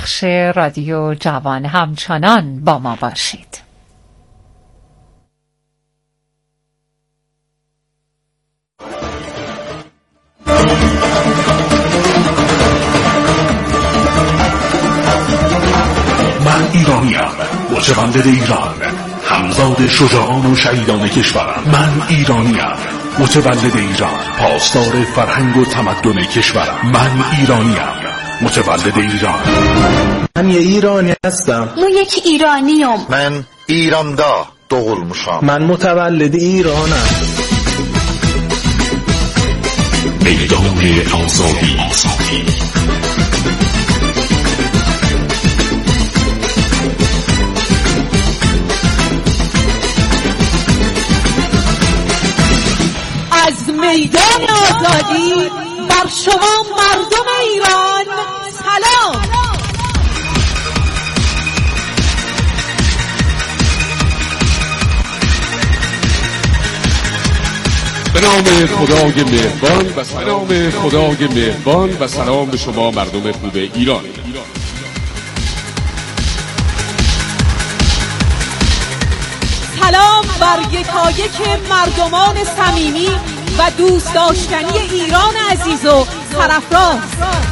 بخش رادیو جوان همچنان با ما باشید. من ایرانیم، متولد ایران، همزاد شجاعان و شهیدان کشورم. من ایرانیم، متولد ایران، پاسدار فرهنگ و تمدن کشورم. من ایرانیم، متولد ایران. من یه ایرانی هستم. من یک ایرانیم. من ایراندا doğulmuşam. من متولد ایرانم. میدان آزادی. از میدان آزادی بر شما مردم ایران سلام. به نام خدای مهربان و سلام به شما مردم خوب ایران. سلام بر یکایک مردمان صمیمی و دوست داشتنی ایران عزیز و سرفراز.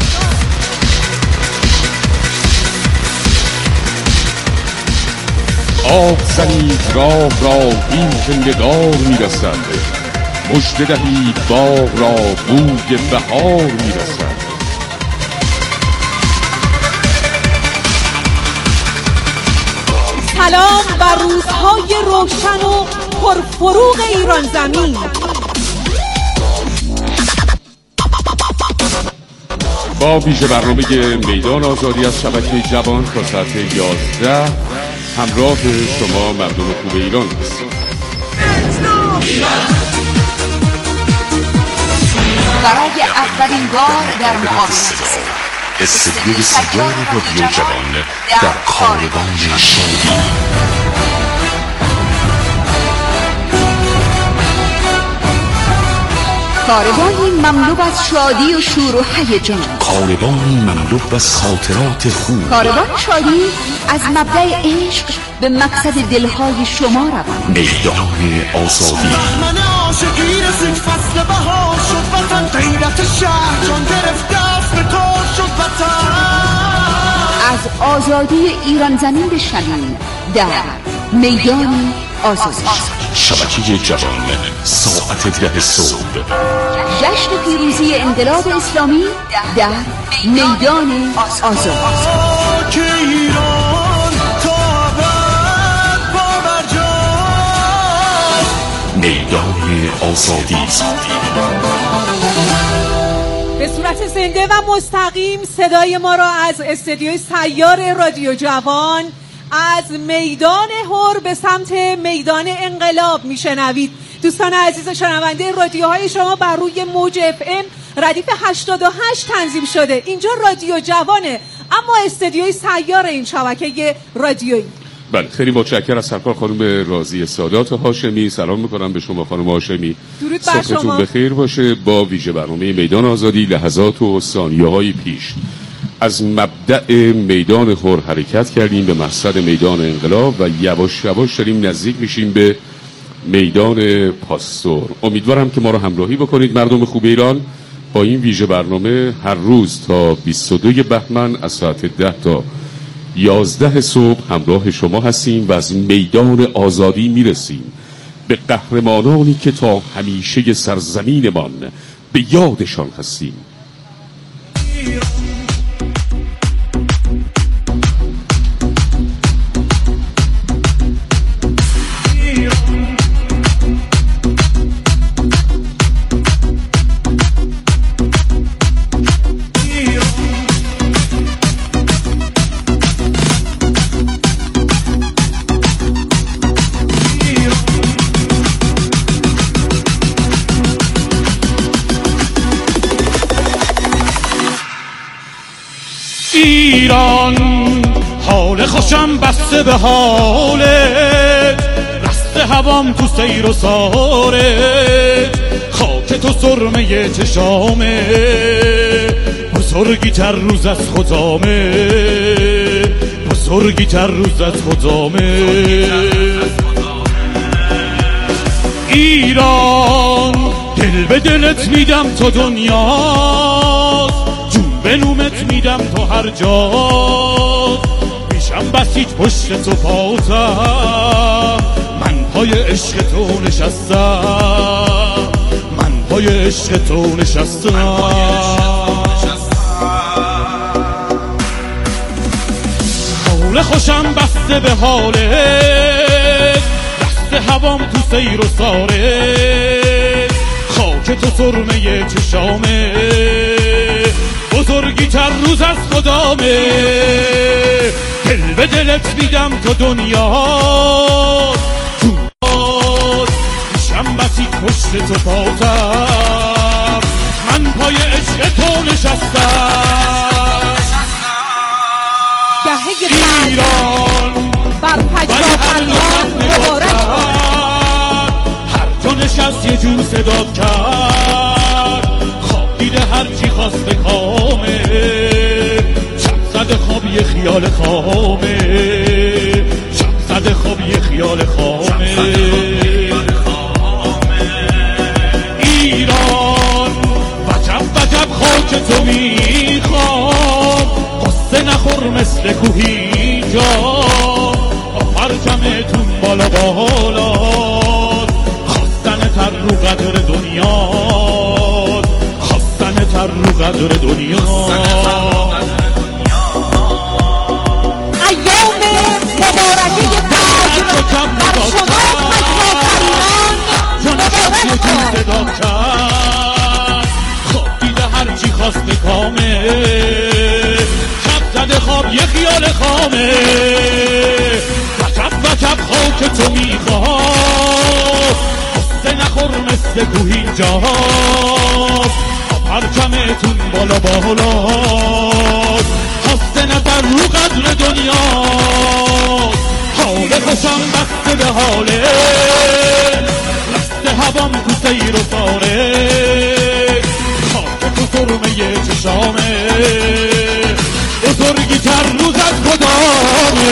آب زنید راه را این که نگار میرسد، مژده دهید باغ را بوی بهار میرسد. سلام بر روزهای روشن و پرفروغ ایران زمین. با ویژه برنامه میدان آزادی از شبکه جوان تا ساعت 11 همراه شما مردم خوب ایران است. برای اولین بار در مقابل استدیوی سیار رادیو جوان در کاروان شادی. کاروانی مملو از شادی و شور و هیجان. کاروانی مملو از خاطرات خوب. کاروان شادی از مبدأ عشق به مقصد دلهای شما روان. میدان آزادی. من عاشقی رسید فصل بهار شد وطن، غیرت شهر جان گرفت دست به کار شد وطن. از آزادی ایران زمین بشنویم در میدان آزادی. شبکه جوان ساعت 10 صبح. جشن پیروزی انقلاب اسلامی در میدان آزادی. که ایران تا ابد پابرجای. میدان آزادی. به صورت زنده و مستقیم صدای ما را از استدیوی سیار رادیو جوان از میدان هور به سمت میدان انقلاب میشنوید. دوستان عزیز شنونده، رادیوهای شما بر روی موج FM ردیف 88 تنظیم شده. اینجا رادیو جوانه، اما استدیوی سیار این شبکه رادیویی. بله، خیلی متشکرم از سرکار خانم راضیه سادات هاشمی. سلام میکنم به شما خانم هاشمی. درود بر شما. صبحتون بخیر باشه. با ویژه برنامه میدان آزادی لحظات و ثانیه‌های پیش از مبدأ میدان هور حرکت کردیم به مقصد میدان انقلاب و یواش یواش داریم نزدیک میشیم به میدان پاستور. امیدوارم که ما رو همراهی بکنید مردم خوب ایران. با این ویژه برنامه هر روز تا 22 بهمن از ساعت 10 تا 11 صبح همراه شما هستیم و از میدان آزادی میرسیم به قهرمانانی که تا همیشه سرزمینمان به یادشان هستیم. ایران حال خوشم بسته به حاله، رست هوام تو سیر و ساره، خاک تو سرمه چشامه، بزرگی تر روز از خدامه. بزرگی تر روز از خدامه. ایران دل به دلت میدم تا دنیا، جون به نومت میدم تا هر جا، میشم بسیج پشت تو پاتم، من پای عشق تو نشستم، من پای عشق تو نشستم. حال خوشم بسته به حالت، دست هوام تو سیر و ساره، خاک تو سرمه چشامه، بزرگی تر روز از خدامه. دل به دلت میدم تا دنیا، میشم بسیج پشت تو پاتم، من پای عشق تو نشستم. ایران بر پجرافریان مبارک هر جا نشست یه جور صدا کرد، خواب دیده هرچی خواسته کامه، شب زده خواب یه خیال خامه، شب زده خواب یه خیال خامه. ایران وجب وجب خاک تو میخوام، قصه نخور مثل کوهی جا، پرچمتون بالا بالا، خواستن تر رو قدر دنیا، خواستن تر رو قدر دنیا. ایام مبارکه فجر بر شما صدا کرد، خواب دیده هرچی خواسته کامه، شب زده خواب یه خیال خامه، وجب وجب خاک تو میخواد، قصه نخور مثل کوهی جا، پرچمتون بالا بالا، خواسته نبر رو قدر دنیا. حال خوشم بسته به حاله، رسته هوام تو سیر و ساره، خاک تو سرمه چشامه، بزرگی تر روز از خدامه.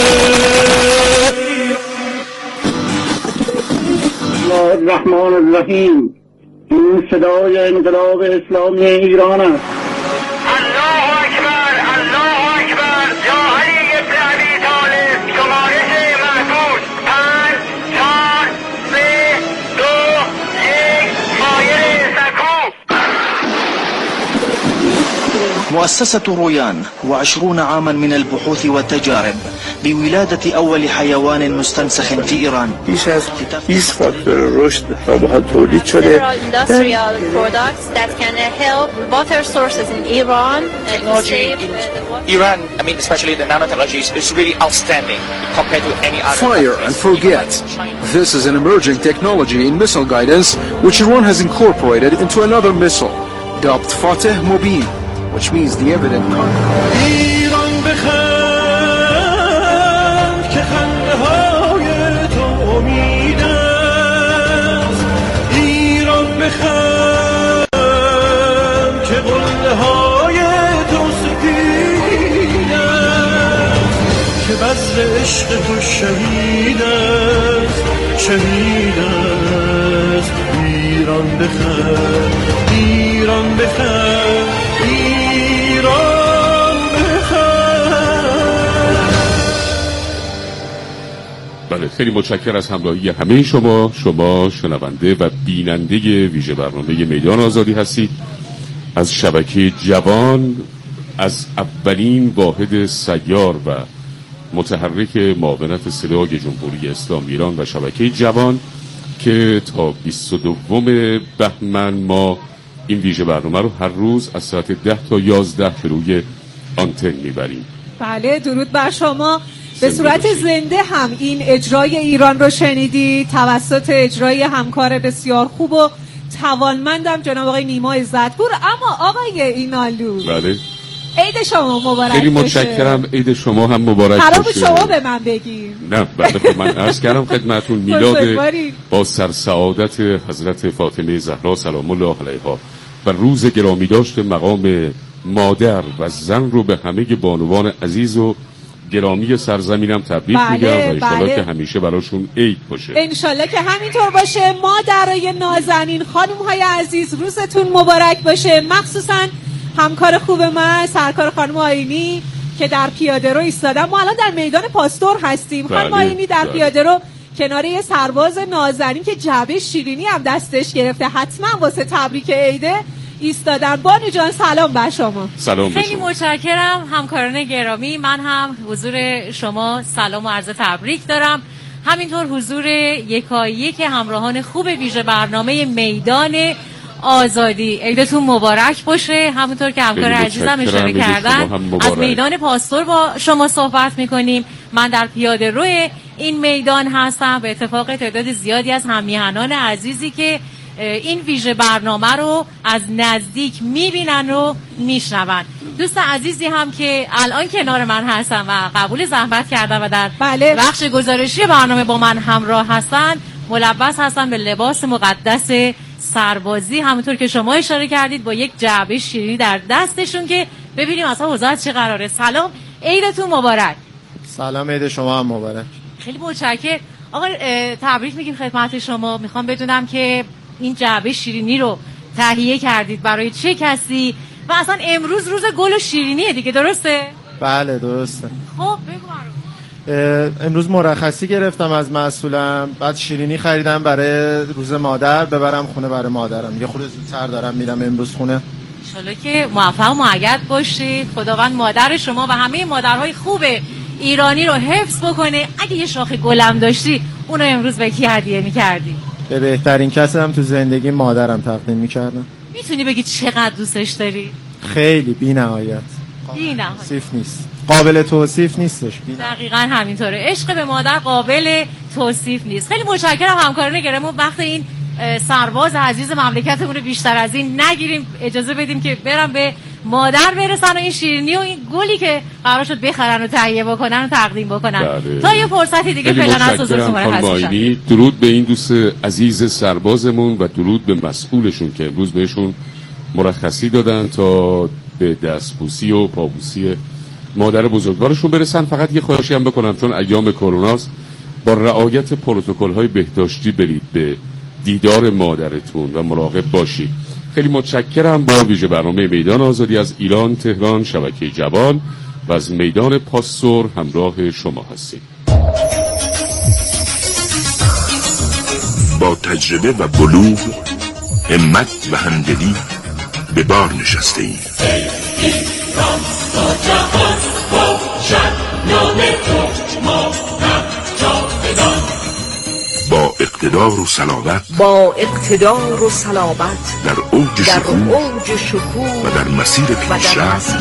الله الرحمن الرحیم. این صدای انقلاب اسلامی ایران است. الله اکبر، الله اکبر. یا علی ابن ابی طالب. شمارش محفوظ 5 4 3 2 1 مایل سکو. مؤسسة رويان 20 عاما من البحوث والتجارب بولادة أول حيوان مستنسخ في إيران. بیش از 20 فاکتور رشد را باید تولید شده. Industrial products that can help water sources in Iran. Technology in Iran, I mean especially the nanotechnology, is really outstanding compared to any other. Fire and forget. This is an emerging technology in missile guidance which Iran has incorporated into another missile dubbed Fateh Mobin, which means the evident ایران بخند که خنده های تو امید است، ایران بخند که قله های تو سپید است، که بذر عشق تو شهید است، شهید است. ایران بخند، ایران بخند، ایران بخند. بله، خیلی متشکرم از همراهی همه شما شنونده و بیننده ویژه برنامه میدان آزادی هستید از شبکه جوان، از اولین واحد سیار و متحرک معاونت صدای جمهوری اسلامی ایران و شبکه جوان که تا 22 بهمن ما این ویژه برنامه رو هر روز از ساعت 10 تا 11 روی آنتن میبریم. بله، درود بر شما. به صورت زنده هم این اجرای ایران رو شنیدی توسط اجرای همکار بسیار خوب و توانمندم جناب آقای نیما عزتپور. اما آقای اینالو، بله، عید شما مبارک. خیلی متشکرم. عید شما هم مبارک باشه. شما به من بگین. نه، بله، من عرض کردم خدمتون میلاد با سرسعادت حضرت فاطمه زهرا سلام الله علیها و روز گرامی داشت مقام مادر و زن رو به همه بانوان عزیز و گرامی سرزمینم تبریک میگم و انشالله که همیشه براشون عید باشه. انشالله که همینطور باشه. مادرای نازنین، خانم‌های عزیز، روزتون مبارک باشه. مخصوصا همکار خوب من سرکار خانم آیینی که در پیاده رو ایستادن. ما الان در میدان پاستور هستیم. خانم آیینی در پیاده رو کنار یه سرباز نازنین که جعبه شیرینی هم دستش گرفته حتما واسه تبریک عیده ایستادن. بانو جان سلام بر شما. سلام. خیلی متشکرم همکاران گرامی. من هم حضور شما سلام و عرض تبریک دارم، همینطور حضور یکایک همراهان خوب ویژه برنامه میدان آزادی. عیدتون مبارک باشه. همونطور که همکار عزیزم اشاره کردن از میدان پاستور با شما صحبت میکنیم. من در پیاده روی این میدان هستم. به اتفاق تعداد زیادی از هم‌میهنان عزیزی که این ویژه برنامه رو از نزدیک میبینن و میشنون. دوست عزیزی هم که الان کنار من هستن و قبول زحمت کردن و در بخش گزارشی برنامه با من همراه هستن، ملبس هستن به لباس مقدس سربازی، همونطور که شما اشاره کردید، با یک جعبه شیرینی در دستشون که ببینیم اصلا وضعیت چه قراره. سلام، عیدتون مبارک. سلام، عید شما هم مبارک. خیلی متشکرم. آقا تبریک میگیم خدمت شما. میخوام بدونم که این جعبه شیرینی رو تهیه کردید برای چه کسی و اصلا امروز روز گل و شیرینیه دیگه، درسته؟ بله درسته. خب بگو برام. امروز مرخصی گرفتم از مسئولم، بعد شیرینی خریدم برای روز مادر ببرم خونه برای مادرم. یه خورده زودتر دارم میرم امروز خونه. انشالله که موفق و مؤید باشید. خداوند مادر شما و همه مادرهای خوب ایرانی رو حفظ بکنه. اگه یه شاخه گلم داشتی اونو امروز به کی هدیه می‌کردی؟ به بهترین کسی هم تو زندگی مادرم تقدیم می‌کردم. میتونی بگی چقدر دوستش داری؟ خیلی بی‌نهایت. بی‌نهایت. توصیف نیست. قابل توصیف نیستش. دقیقاً همینطوره. عشق به مادر قابل توصیف نیست. خیلی متشکرم همکاران گرامی. وقت این سرباز عزیز مملکتمون رو بیشتر از این نگیریم. اجازه بدیم که برم به مادر برسن و این شیرینی و این گلی که قرار شد بخرن و تهیه بکنن و تقدیم بکنن. تا یه فرصتی دیگه فعلا از حضورتون مرخص شم. درود به این دوست عزیز سربازمون و درود به مسئولشون که امروز بهشون مرخصی دادن تا به دستبوسی و پابوسی مادر بزرگوارشون برسن. فقط یه خواهشی هم بکنم، چون ایام کروناست، با رعایت پروتکل‌های بهداشتی برید به دیدار مادرتون و مراقب باشید. خیلی متشکرم. با ویژه برنامه میدان آزادی از ایران، تهران، شبکه جوان و از میدان پاستور همراه شما هستیم. با تجربه و بلوغ، همت و همدلی به بار نشسته ایم. ایران با جهان باشد نام تو ما جاودان. با اقتدار و صلابت در اوج شکوه و در مسیر پیشرفت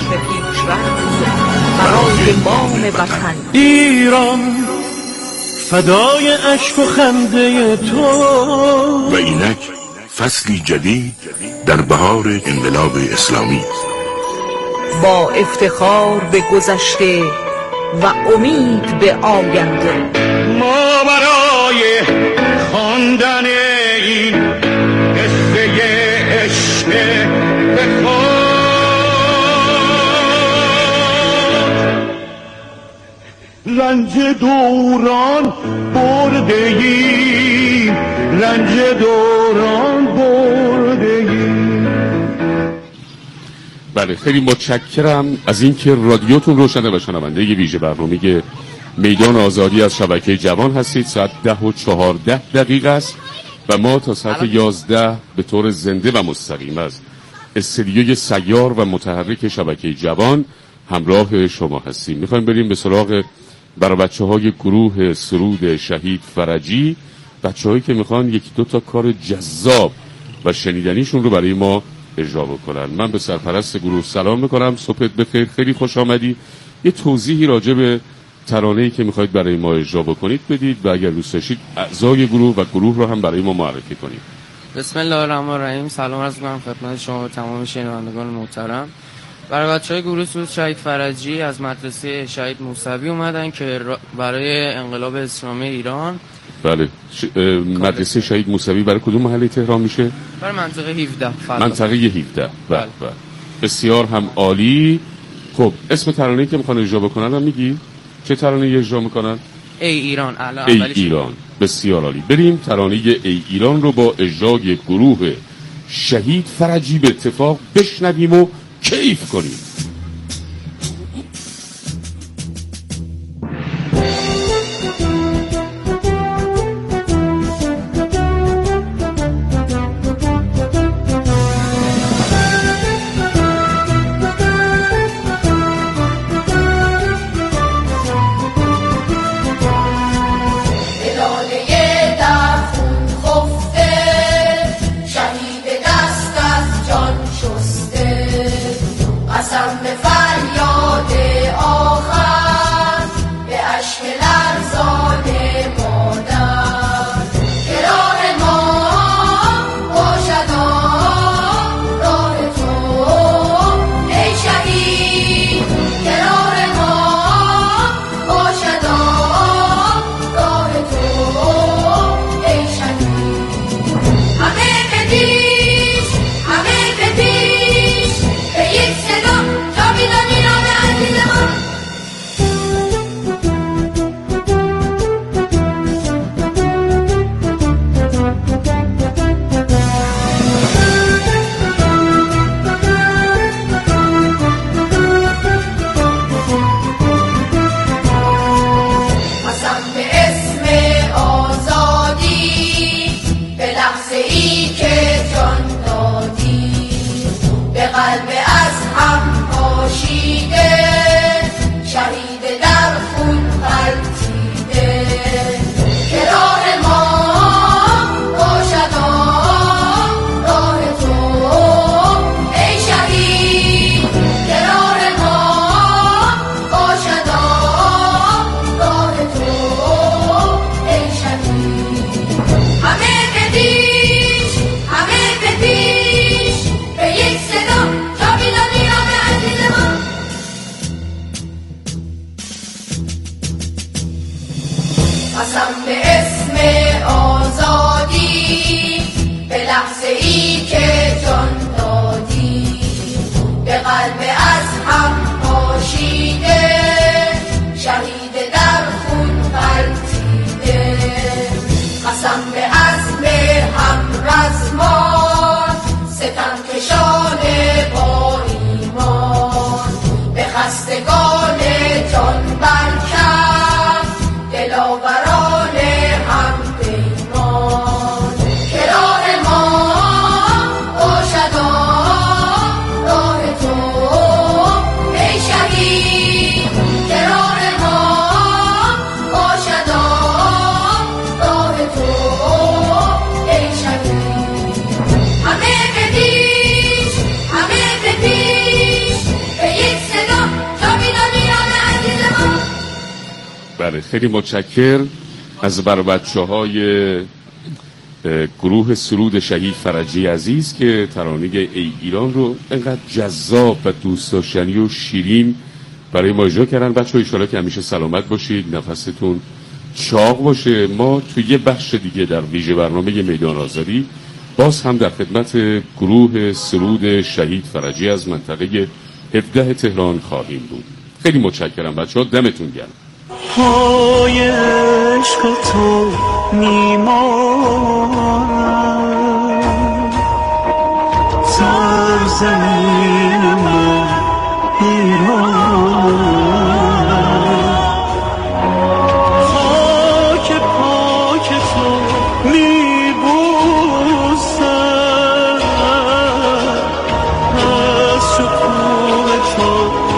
برای مام وطن. ایران فدای اشک و خنده تو و اینک فصلی جدید در بهار انقلاب اسلامی، با افتخار به گذشته و امید به آینده. ما برای خواندن این قصه عشق به خود رنج دوران برده ایم، رنج دوران برده ایم. بله، خیلی متشکرم از اینکه رادیوتون روشنه و شنونده ویژه برنامه میدان آزادی از شبکه جوان هستید. ساعت 10:14 است و ما تا ساعت 11 به طور زنده و مستقیم از استدیوی سیار و متحرک شبکه جوان همراه شما هستیم. میخوایم بریم به سراغ برای بچه‌های گروه سرود شهید فرجی، بچه‌هایی که میخوان یکی دو تا کار جذاب و شنیدنیشون رو برای ما اجرا بکنن. من به سرپرست گروه سلام میکنم. صبحت بخیر، خیلی خوش آمدی. یه توضیحی راجع به ترانه‌ای که میخواید برای ما اجرا بکنید بدید و اگر دوست داشتید اعضای گروه و گروه رو هم برای ما معرفی کنید. بسم الله الرحمن الرحیم. سلام عرض می‌کنم خدمت شما و تمام شنوندگان محترم. برای بچه‌های گروه سرود شهید فرجی از مدرسه شهید موسوی اومدن که برای انقلاب اسلامی ایران. بله، مدرسه شهید موسوی برای کدوم محله تهران میشه؟ برای منطقه 17. منطقه 17. بله. بسیار هم عالی. خب اسم ترانه‌ای که میخوان اجرا بکنن هم میگی؟ چه ترانه‌ای اجرا میکنن؟ ای ایران. ای ایران. بسیار عالی. بریم ترانه ای ایران رو با اجرای گروه شهید فرجی به اتفاق بشنویم و کیف کنیم. خیلی متشکر از بر بچه‌های گروه سرود شهید فرجی عزیز که ترانه ای ایران رو انقدر جذاب و دوست داشتنی و شیرین برای ما اجرا کردن. بچه‌ها ان شاءالله که همیشه سلامت باشید، نفستون چاق باشه. ما توی یه بخش دیگه در ویژه برنامه میدان آزادی باز هم در خدمت گروه سرود شهید فرجی از منطقه 17 تهران خواهیم بود. خیلی متشکرم بچه‌ها، دمتون گرم. پای عشق تو میمانم، سرزمین من ایران، خاک پاک تو میبوسم، از شکوه تو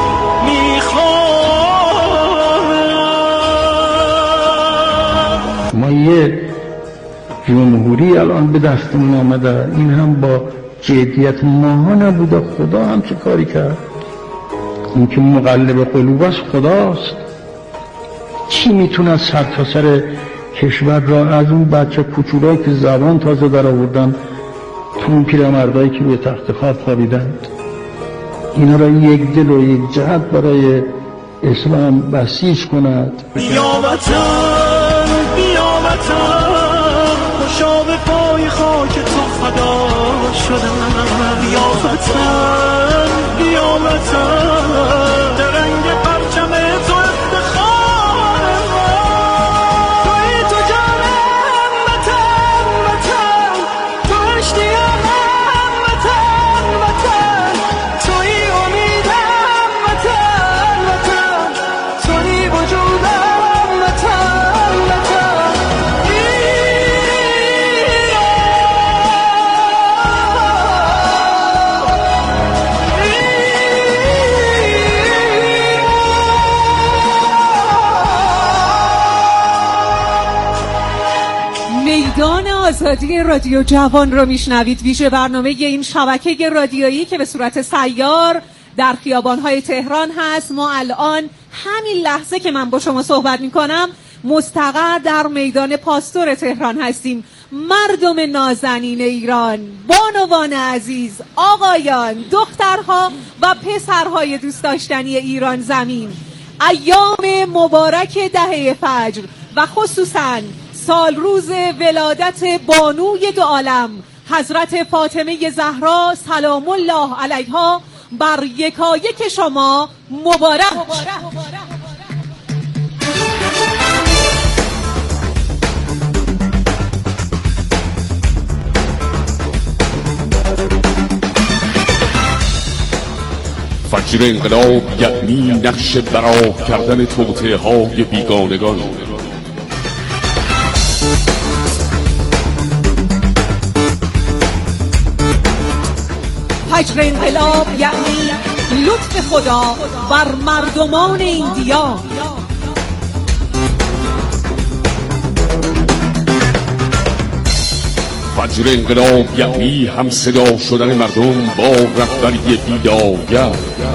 ما یه جمهوری الان به دستمون آمده، این هم با جدیت ماها نبوده. خدا هم چه کاری کرد؟ این که مقلب قلوب است خداست. چی میتونه سر تا سر کشور را از اون بچه کوچولایی که زبان تازه در آوردن تو اون پیرمردایی که به تخت خواب خوابیدند، اینا را یک دل و یک جهت برای اسلام بسیج کند. یا وطن بیا وطن، خوشا به پای خاک تو فدا شدم. یا وطن بیا وطن، در رنگ پرچم تو افتخار میدان آزادی رادیو جوان رو میشنوید. ویژه برنامه این شبکه رادیویی که به صورت سیار در خیابان‌های تهران هست. ما الان همین لحظه که من با شما صحبت میکنم مستقر در میدان پاستور تهران هستیم. مردم نازنین ایران، بانوان عزیز، آقایان، دخترها و پسرهای دوست داشتنی ایران زمین، ایام مبارک دهه فجر و خصوصاً سال روز ولادت بانوی دو عالم حضرت فاطمه زهرا سلام الله علیها بر یکایک شما مبارک. فجر انقلاب یعنی نقش برا کردن توطئه های بیگانگان. فجر انقلاب یعنی لطف خدا بر مردمان این دیار. فجر انقلاب یعنی هم صدا شدن مردم با رهبری بیدارگر.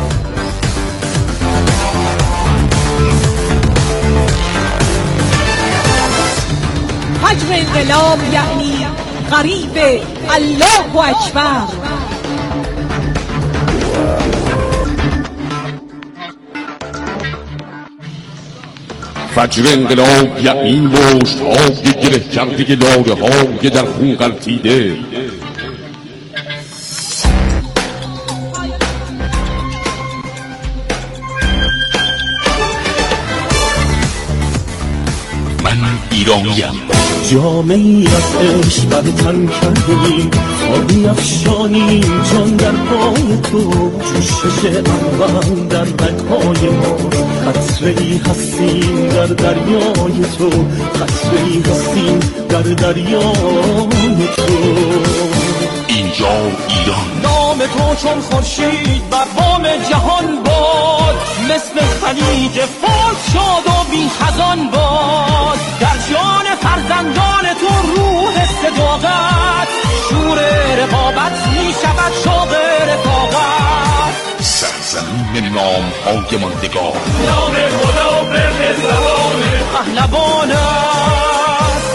فجر انقلاب یعنی غریب الله اکبر. فجر انقلاب یعنی مشت های گره کرده لاله های در خون غلتیده. من ایرانیم. جامعی از عشق بر تن کردیم تا بیفشانیم جان در پای تو. جوشش اول در رگهای ما، قطره‌ای هستیم در دریای تو، قطره‌ای هستیم در دریای تو. اینجا ایران. نام تو چون خورشید بر بام جهان باد، مثل خلیج فارس شاد و بی خزان باد. در جان فرزندان تو روح صداقت، شور رقابت می شود شوق رفاقت. سرزمین نام های ماندگار، نام خدا به مهربان پهلوان است.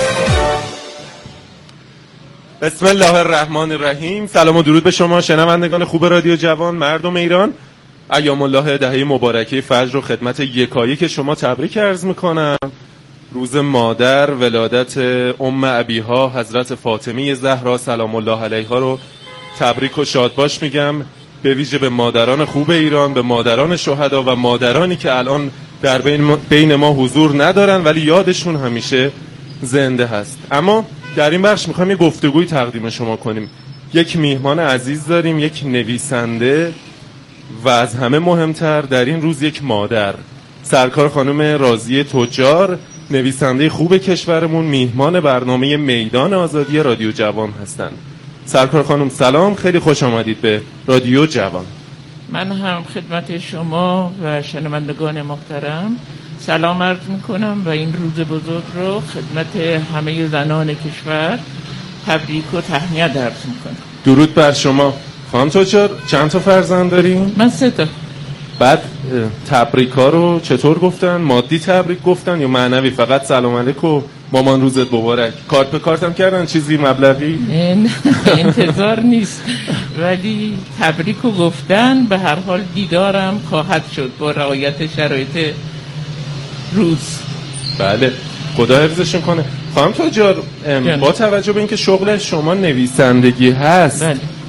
بسم الله الرحمن الرحیم. سلام و درود به شما شنوندگان خوب رادیو جوان، مردم ایران. ایام الله دهه مبارکه فجر رو خدمت یکایک شما تبریک عرض میکنم. روز مادر، ولادت ام ابیها حضرت فاطمه زهرا سلام الله علیها رو تبریک و شادباش میگم. به ویژه به مادران خوب ایران، به مادران شهدا و مادرانی که الان در بین ما حضور ندارن ولی یادشون همیشه زنده هست. اما در این بخش میخوایم یه گفتگوی تقدیم شما کنیم. یک میهمان عزیز داریم، یک نویسنده و از همه مهمتر در این روز یک مادر. سرکار خانم راضیه تجار، نویسنده خوب کشورمون، میهمان برنامه میدان آزادی رادیو جوان هستند. سرکار خانم سلام، خیلی خوش آمدید به رادیو جوان. من هم خدمت شما و شنوندگان محترم سلام عرض میکنم و این روز بزرگ رو خدمت همه زنان کشور تبریک و تهنیت عرض میکنم. درود بر شما. خانم تجار چند تا فرزند دارین؟ من 3 تا. بعد تبریکا رو چطور گفتن؟ مادی تبریک گفتن یا معنوی؟ فقط سلام علیک و مامان روزت مبارک؟ کارت به کارتم کردن چیزی مبلغی؟ انتظار نیست ولی تبریک و گفتن. به هر حال دیدارم خواهد شد با رعایت شرایط روز. بله خدا حفظشون کنه. خانم تجار با توجه به اینکه شغل شما نویسندگی هست،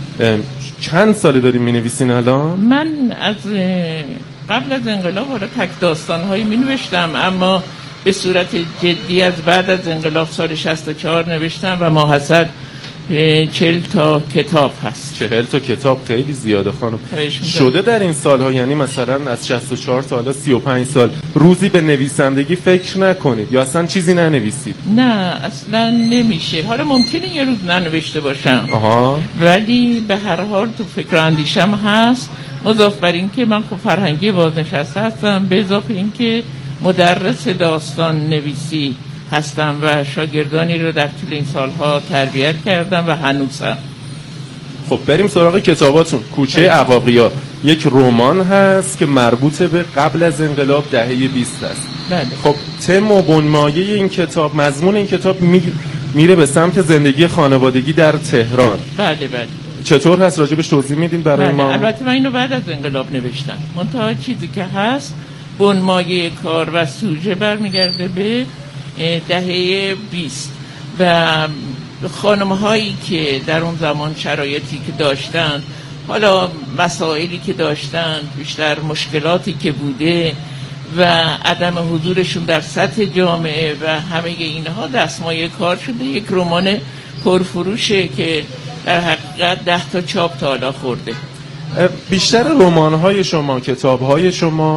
چند ساله داریم می نویسین الان؟ من از قبل از انقلاب حالا تک داستان‌هایی می نوشتم، اما به صورت جدی از بعد از انقلاب سال 64 نوشتم و ماحصل 40 تا کتاب هست. 40 تا کتاب خیلی زیاده خانم. شده در این سالها، یعنی مثلا از 64 تا حالا 35 سال روزی به نویسندگی فکر نکنید یا اصلا چیزی ننویسید؟ نه اصلا نمیشه. حالا ممکنه یه روز ننوشته باشم ولی به هر حال تو فکر اندیشم هست. مضاف بر این که من خب فرهنگی بازنشسته هستم، به اضافه این که مدرس داستان نویسی هستم و شاگردانی رو در طول این سالها تربیت کردم و هنوزم. خب بریم سراغ کتاباتون. کوچه عواقیا یک رمان هست که مربوط به قبل از انقلاب دهه 20 است. بله. خب تم و بنمایه این کتاب، مضمون این کتاب میره به سمت زندگی خانوادگی در تهران. بله بله. چطور هست؟ راجبش توضیح میدین برای ما؟ البته من اینو بعد از انقلاب نوشتم. منتها چیزی که هست بنمایه کار و سوژه برمیگرده به دهه 20 و خانم‌هایی که در اون زمان شرایطی که داشتن، حالا مسائلی که داشتن، بیشتر مشکلاتی که بوده و عدم حضورشون در سطح جامعه و همه اینها دستمایه کار شده. یک رمان پرفروشه که در حقیقت 10 تا چاپ تا حالا خورده. بیشتر رمان‌های شما، کتاب‌های شما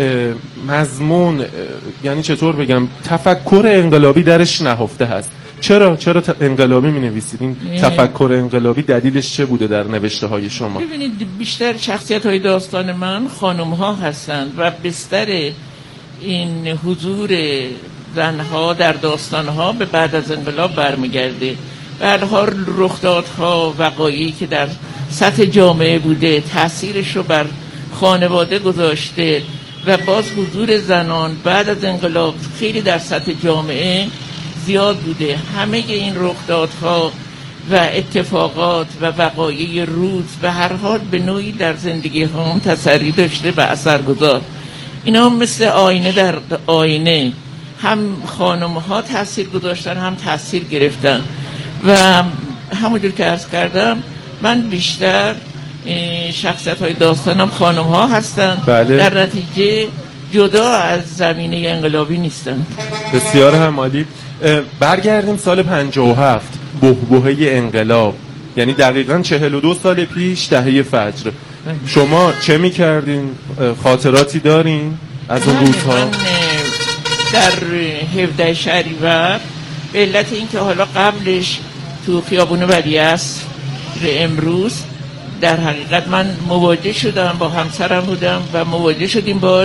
مضمون، یعنی چطور بگم، تفکر انقلابی درش نهفته هست. چرا انقلابی می‌نویسید؟ این تفکر انقلابی دلیلش چه بوده در نوشته‌های شما؟ ببینید بیشتر شخصیت‌های داستان من خانم‌ها هستند و بستر این حضور زنها در داستان‌ها به بعد از انقلاب برمیگرده. به هر حال رخدادها، وقایعی که در سطح جامعه بوده تأثیرش رو بر خانواده گذاشته و باز حضور زنان بعد از انقلاب خیلی در سطح جامعه زیاد بوده. همه این رخدادها و اتفاقات و وقایع روز به هر حال به نوعی در زندگی هم تأثیر داشته و اثرگذار. اینا مثل آینه در آینه، هم خانم‌ها تأثیر گذاشتن هم تأثیر گرفتن و همونجور که عرض کردم من بیشتر شخصیت‌های داستانم خانم‌ها هستن. بله. در نتیجه جدا از زمینه انقلابی نیستن. بسیار هم عالی. برگردیم سال 57، بحبوحه انقلاب، یعنی دقیقاً 42 سال پیش، دهه فجر. شما چه می‌کردین؟ خاطراتی دارین از اون روزها؟ من در 17 شهریور به علت اینکه حالا قبلش تو خیابون ولیعصر امروز در حقیقت من مواجه شدم، با همسرم بودم و مواجه شدیم با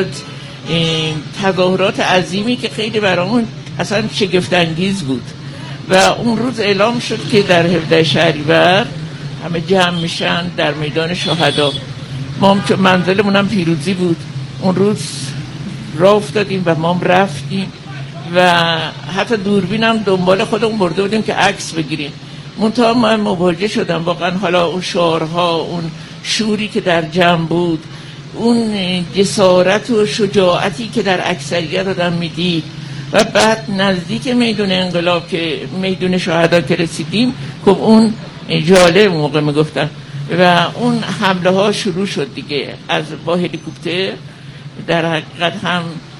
تظاهرات عظیمی که خیلی برامون اصلا شگفت‌انگیز بود و اون روز اعلام شد که در 17 شهریور همه جمع میشن در میدان شهدا. ما چون منزلمون هم پیروزی بود اون روز راه افتادیم و ما رفتیم و حتی دوربینم دنبال خودمون برده بودیم که عکس بگیریم. منتها من مواجه شدم واقعا، حالا اون شعارها، اون شوری که در جمع بود، اون جسارت و شجاعتی که در اکثریت آدم میدید و بعد نزدیک میدون انقلاب که میدون شهدا که رسیدیم، خب اون جالب موقع میگفتن و اون حمله ها شروع شد دیگه، از با هلیکوپتر در حقیقت هم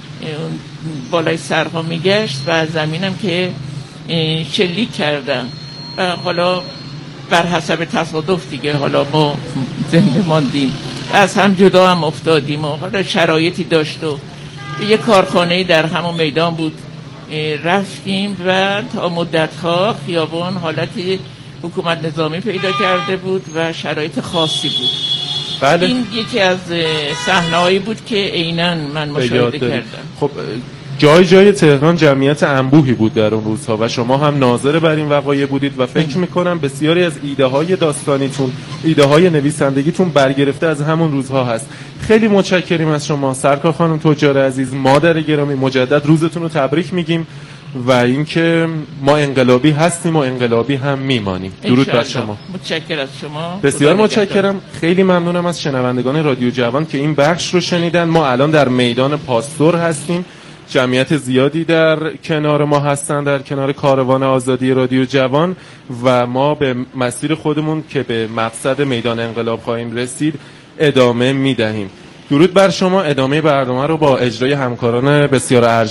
بالای سرها میگشت و زمینم که شلیک کردن و حالا بر حسب تصادف دیگه حالا ما زنده ماندیم، از هم جدا هم افتادیم و حالا شرایطی داشت و یه کارخانه‌ای در همون میدان بود، رفتیم و تا مدت‌ها خیابان حالت حکومت نظامی پیدا کرده بود و شرایط خاصی بود. بله. این یکی از صحنه‌هایی بود که عیناً من مشاهده کردم. خب جای تهران جمعیت انبوهی بود در اون روزها و شما هم ناظر بر این وقایع بودید و فکر میکنم بسیاری از ایده های داستانیتون، ایده های نویسندگیتون برگرفته از همون روزها هست. خیلی متشکریم از شما سرکار خانم تجار عزیز، مادر گرامی، مجدد روزتون رو تبریک میگیم و اینکه ما انقلابی هستیم و انقلابی هم میمانیم. درود بر شما. متشکرم از شما. بسیار متشکرم. خیلی ممنونم از شنوندگان رادیو جوان که این بخش رو شنیدن. ما الان در میدان پاستور هستیم. جمعیت زیادی در کنار ما هستن، در کنار کاروان آزادی رادیو جوان و ما به مسیر خودمون که به مقصد میدان انقلاب خواهیم رسید ادامه میدهیم. درود بر شما. ادامه برنامه رو با اجرای همکاران بسیار